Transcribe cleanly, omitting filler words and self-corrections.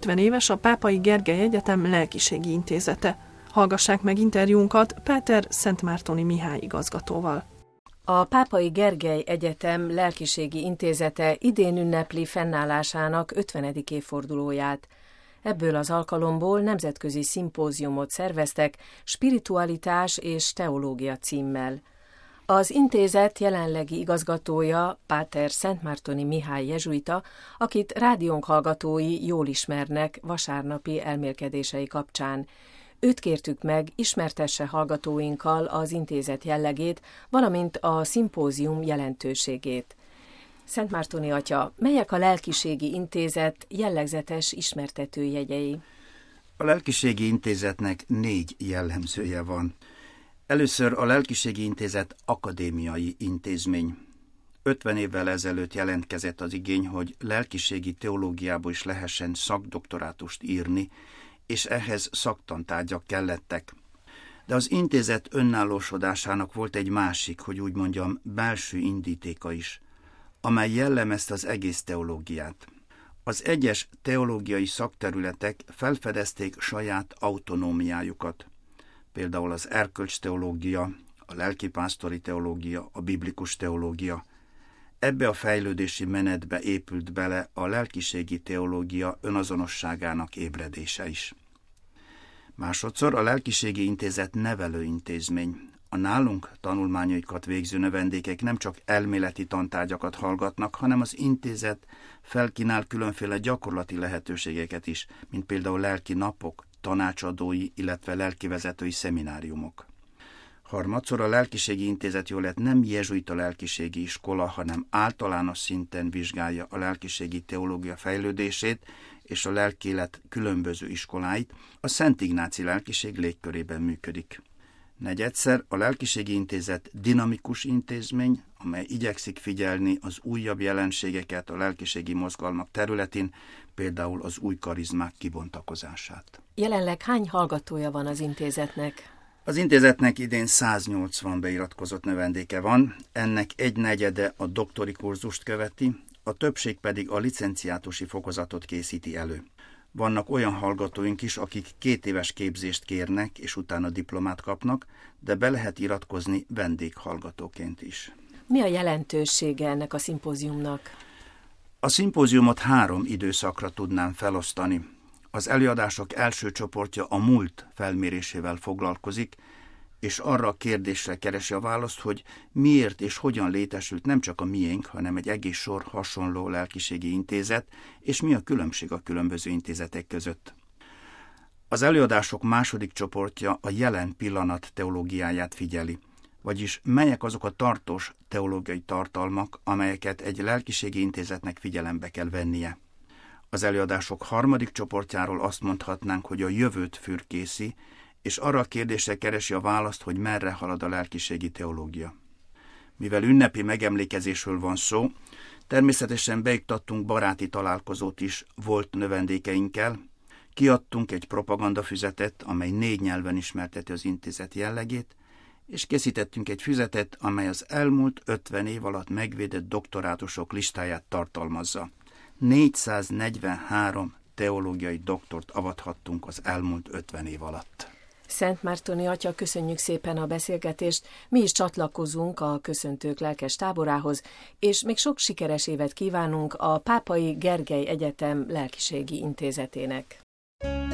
50 éves a Pápai Gergely Egyetem Lelkiségi Intézete. Hallgassák meg interjúnkat Páter Szentmártoni Mihály igazgatóval. A Pápai Gergely Egyetem Lelkiségi Intézete idén ünnepli fennállásának 50. évfordulóját. Ebből az alkalomból nemzetközi szimpóziumot szerveztek Spiritualitás és teológia címmel. Az intézet jelenlegi igazgatója Páter Szentmártoni Mihály jezsuita, akit rádiónk hallgatói jól ismernek vasárnapi elmélkedései kapcsán. Őt kértük meg, ismertesse hallgatóinkkal az intézet jellegét, valamint a szimpózium jelentőségét. Szentmártoni atya, melyek a Lelkiségi Intézet jellegzetes ismertetőjegyei? A Lelkiségi Intézetnek 4 jellemzője van. Először a Lelkiségi Intézet akadémiai intézmény. 50 évvel ezelőtt jelentkezett az igény, hogy lelkiségi teológiából is lehessen szakdoktorátust írni, és ehhez szaktantárgyak kellettek. De az intézet önállósodásának volt egy másik, hogy úgy mondjam, belső indítéka is, amely jellemezte az egész teológiát. Az egyes teológiai szakterületek felfedezték saját autonómiájukat. Például az erkölcsteológia, a lelkipásztori teológia, a biblikus teológia. Ebbe a fejlődési menetbe épült bele a lelkiségi teológia önazonosságának ébredése is. Másodszor a Lelkiségi Intézet nevelőintézmény. A nálunk tanulmányaikat végző növendékek nem csak elméleti tantárgyakat hallgatnak, hanem az intézet felkínál különféle gyakorlati lehetőségeket is, mint például lelki napok, tanácsadói, illetve lelkivezetői szemináriumok. Harmadszor a Lelkiségi Intézet jól lett nem jezsuita lelkiségi iskola, hanem általános szinten vizsgálja a lelkiségi teológia fejlődését és a lelkélet különböző iskoláit, a Szent Ignáci lelkiség légkörében működik. Negyedszer a Lelkiségi Intézet dinamikus intézmény, amely igyekszik figyelni az újabb jelenségeket a lelkiségi mozgalmak területén, például az új karizmák kibontakozását. Jelenleg hány hallgatója van az intézetnek? Az intézetnek idén 180 beiratkozott növendéke van, ennek 1/4 a doktori kurzust követi, a többség pedig a licenciátusi fokozatot készíti elő. Vannak olyan hallgatóink is, akik 2 éves képzést kérnek, és utána diplomát kapnak, de be lehet iratkozni vendéghallgatóként is. Mi a jelentősége ennek a szimpóziumnak? A szimpóziumot 3 időszakra tudnám felosztani. Az előadások első csoportja a múlt felmérésével foglalkozik, és arra a kérdésre keresi a választ, hogy miért és hogyan létesült nem csak a miénk, hanem egy egész sor hasonló lelkiségi intézet, és mi a különbség a különböző intézetek között. Az előadások második csoportja a jelen pillanat teológiáját figyeli, vagyis melyek azok a tartós teológiai tartalmak, amelyeket egy lelkiségi intézetnek figyelembe kell vennie. Az előadások harmadik csoportjáról azt mondhatnánk, hogy a jövőt fürkészi, és arra a kérdésre keresi a választ, hogy merre halad a lelkiségi teológia. Mivel ünnepi megemlékezésről van szó, természetesen beiktattunk baráti találkozót is volt növendékeinkkel, kiadtunk egy propagandafüzetet, amely 4 nyelven ismerteti az intézet jellegét, és készítettünk egy füzetet, amely az elmúlt 50 év alatt megvédett doktorátusok listáját tartalmazza. 443 teológiai doktort avathattunk az elmúlt 50 év alatt. Szentmártoni atya, köszönjük szépen a beszélgetést, mi is csatlakozunk a köszöntők lelkes táborához, és még sok sikeres évet kívánunk a Pápai Gergely Egyetem Lelkiségi Intézetének.